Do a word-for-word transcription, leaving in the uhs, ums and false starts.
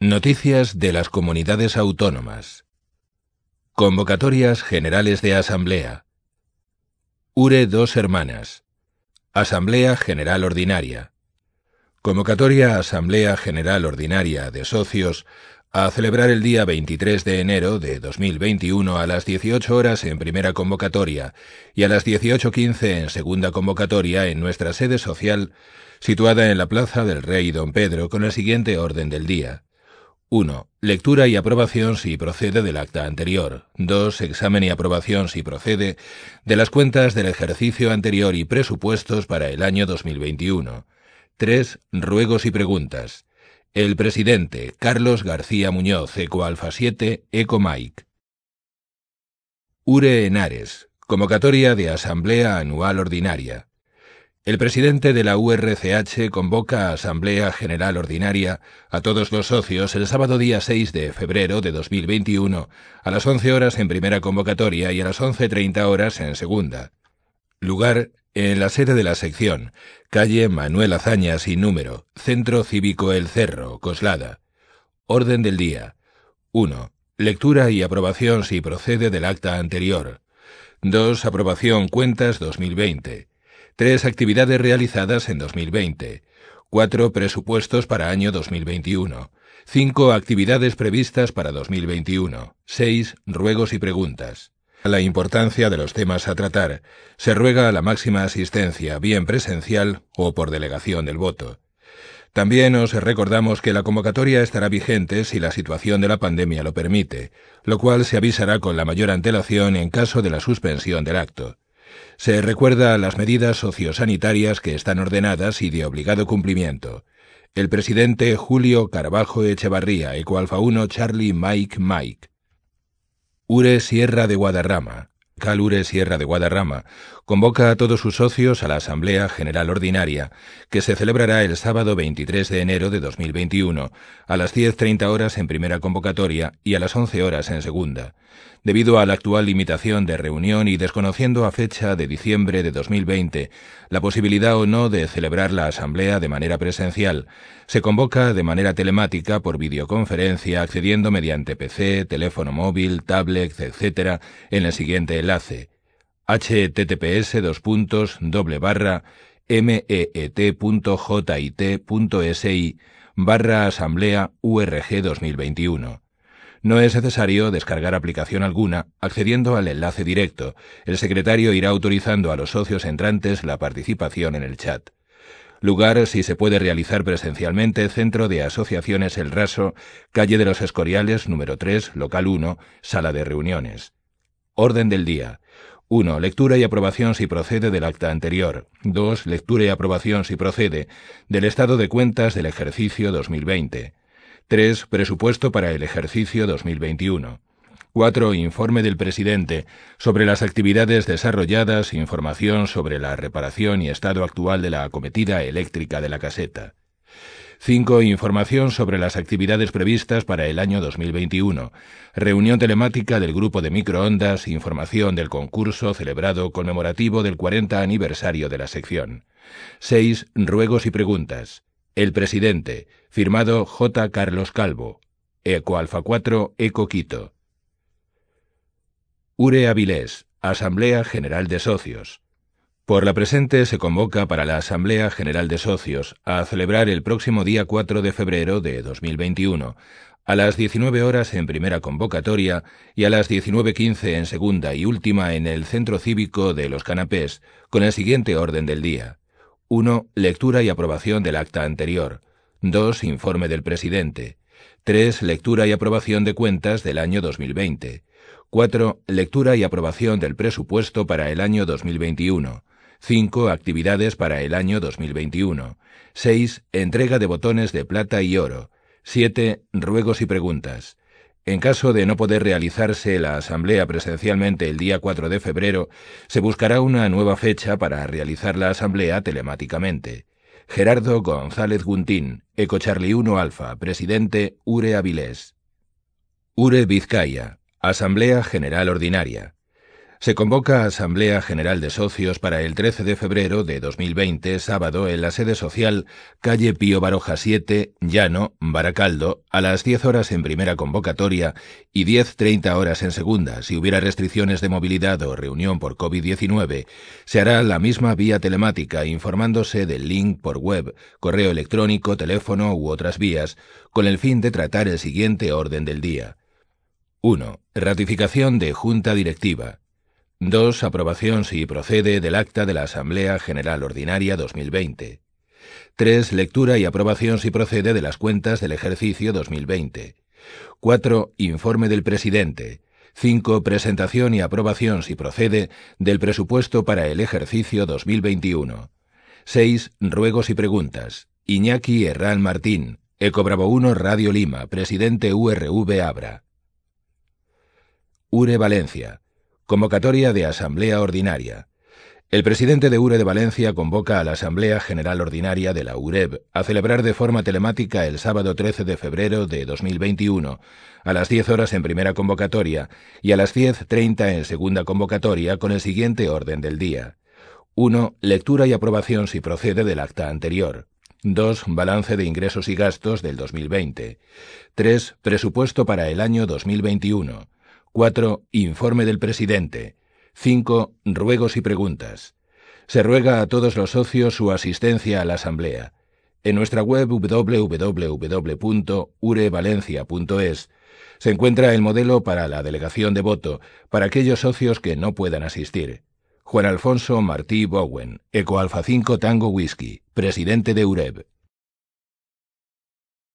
Noticias de las comunidades autónomas. Convocatorias generales de asamblea. U R E Dos Hermanas. Asamblea General Ordinaria. Convocatoria Asamblea General Ordinaria de Socios a celebrar el día veintitrés de enero de dos mil veintiuno a las dieciocho horas en primera convocatoria y a las dieciocho quince en segunda convocatoria en nuestra sede social situada en la Plaza del Rey Don Pedro con el siguiente orden del día. uno. Lectura y aprobación si procede del acta anterior. dos. Examen y aprobación si procede de las cuentas del ejercicio anterior y presupuestos para el año dos mil veintiuno. tres. Ruegos y preguntas. El presidente, Carlos García Muñoz, Eco Alfa siete, Eco Mike. U R E Henares. Convocatoria de Asamblea Anual Ordinaria. El presidente de la U R C H convoca a Asamblea General Ordinaria a todos los socios el sábado día seis de febrero de dos mil veintiuno a las once horas en primera convocatoria y a las once treinta horas en segunda. Lugar en la sede de la sección, calle Manuel Azaña sin número, Centro Cívico El Cerro, Coslada. Orden del día. uno. Lectura y aprobación si procede del acta anterior. dos. Aprobación cuentas dos mil veinte. tres. Actividades realizadas en dos mil veinte. cuatro. Presupuestos para año dos mil veintiuno. cinco. Actividades previstas para dos mil veintiuno. seis. Ruegos y preguntas. A la importancia de los temas a tratar, se ruega a la máxima asistencia, bien presencial o por delegación del voto. También os recordamos que la convocatoria estará vigente si la situación de la pandemia lo permite, lo cual se avisará con la mayor antelación en caso de la suspensión del acto. Se recuerda las medidas sociosanitarias que están ordenadas y de obligado cumplimiento. El presidente Julio Carvajo Echevarría, Eco Alfa uno, Charlie Mike Mike. U R E Sierra de Guadarrama. Cal U R E Sierra de Guadarrama convoca a todos sus socios a la Asamblea General Ordinaria, que se celebrará el sábado veintitrés de enero de dos mil veintiuno, a las diez treinta horas en primera convocatoria y a las once horas en segunda. Debido a la actual limitación de reunión y desconociendo a fecha de diciembre de dos mil veinte la posibilidad o no de celebrar la asamblea de manera presencial, se convoca de manera telemática por videoconferencia accediendo mediante P C, teléfono móvil, tablet, etcétera en el siguiente enlace: h t t p s dos puntos doble barra met punto jit punto si barra asamblea urg dos mil veintiuno. No es necesario descargar aplicación alguna, accediendo al enlace directo. El secretario irá autorizando a los socios entrantes la participación en el chat. Lugar, si se puede realizar presencialmente, Centro de Asociaciones El Raso, calle de los Escoriales, número tres, local uno, sala de reuniones. Orden del día. uno. Lectura y aprobación si procede del acta anterior. dos. Lectura y aprobación si procede del estado de cuentas del ejercicio dos mil veinte. tres. Presupuesto para el ejercicio dos mil veintiuno. cuatro. Informe del presidente sobre las actividades desarrolladas, información sobre la reparación y estado actual de la acometida eléctrica de la caseta. cinco. Información sobre las actividades previstas para el año dos mil veintiuno. Reunión telemática del grupo de microondas, información del concurso celebrado conmemorativo del cuarenta aniversario de la sección. seis. Ruegos y preguntas. El presidente, firmado J. Carlos Calvo, Eco Alfa cuatro, Eco Quito. U R E Avilés, Asamblea General de Socios. Por la presente se convoca para la Asamblea General de Socios a celebrar el próximo día cuatro de febrero de dos mil veintiuno, a las diecinueve horas en primera convocatoria y a las diecinueve quince en segunda y última en el Centro Cívico de Los Canapés, con el siguiente orden del día. uno. Lectura y aprobación del acta anterior. dos. Informe del presidente. tres. Lectura y aprobación de cuentas del año dos mil veinte. cuatro. Lectura y aprobación del presupuesto para el año dos mil veintiuno. cinco. Actividades para el año dos mil veintiuno. seis. Entrega de botones de plata y oro. siete. Ruegos y preguntas. En caso de no poder realizarse la asamblea presencialmente el día cuatro de febrero, se buscará una nueva fecha para realizar la asamblea telemáticamente. Gerardo González Guntín, Eco Charlie uno Alfa, presidente, U R E Avilés. U R E Vizcaya, Asamblea General Ordinaria. Se convoca Asamblea General de Socios para el trece de febrero de dos mil veinte, sábado, en la sede social, calle Pío Baroja siete, Llano, Baracaldo, a las diez horas en primera convocatoria y diez treinta horas en segunda. Si hubiera restricciones de movilidad o reunión por COVID diecinueve, se hará la misma vía telemática, informándose del link por web, correo electrónico, teléfono u otras vías, con el fin de tratar el siguiente orden del día. uno. Ratificación de Junta Directiva. dos. Aprobación, si procede, del acta de la Asamblea General Ordinaria dos mil veinte. tres. Lectura y aprobación, si procede, de las cuentas del ejercicio dos mil veinte. cuatro. Informe del presidente. cinco. Presentación y aprobación, si procede, del presupuesto para el ejercicio dos mil veintiuno. seis. Ruegos y preguntas. Iñaki Herrán Martín, Eco Bravo uno Radio Lima, presidente U R V Abra. URE Valencia. Convocatoria de Asamblea Ordinaria. El presidente de URE de Valencia convoca a la Asamblea General Ordinaria de la UREV a celebrar de forma telemática el sábado trece de febrero de dos mil veintiuno, a las diez horas en primera convocatoria y a las diez treinta en segunda convocatoria, con el siguiente orden del día. uno. Lectura y aprobación, si procede, del acta anterior. dos. Balance de ingresos y gastos del dos mil veinte. tres. Presupuesto para el año dos mil veintiuno. cuatro. Informe del presidente. cinco. Ruegos y preguntas. Se ruega a todos los socios su asistencia a la Asamblea. En nuestra web doble u doble u doble u punto ure valencia punto es se encuentra el modelo para la delegación de voto para aquellos socios que no puedan asistir. Juan Alfonso Martí Bowen, Eco Alfa cinco Tango Whisky, presidente de UREV.